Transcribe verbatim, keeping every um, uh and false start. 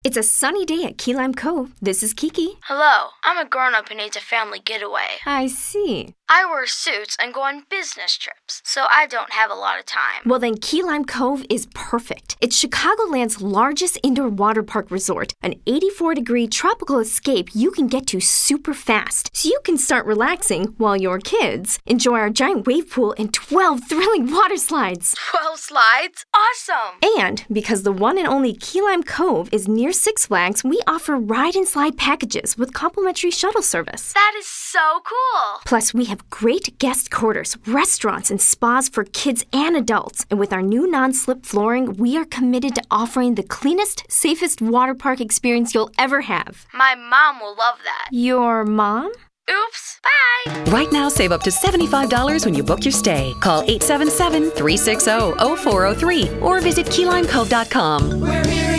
It's a sunny day at Key Lime Cove. This is Kiki. Hello, I'm a grown-up who needs a family getaway. I see. I wear suits and go on business trips, so I don't have a lot of time. Well, then Key Lime Cove is perfect. It's Chicagoland's largest indoor water park resort, an eighty-four degree tropical escape you can get to super fast, so you can start relaxing while your kids enjoy our giant wave pool and twelve thrilling water slides. twelve slides? Awesome! And because the one and only Key Lime Cove is near Six Flags, we offer ride and slide packages with complimentary shuttle service. That is so cool! Plus, we have great guest quarters, restaurants, and spas for kids and adults. And with our new non-slip flooring, we are committed to offering the cleanest, safest water park experience you'll ever have. My mom will love that. Your mom? Oops, bye! Right now, save up to seventy-five dollars when you book your stay. Call eight seven seven, three six zero, zero four zero three or visit key lime cove dot com. We're here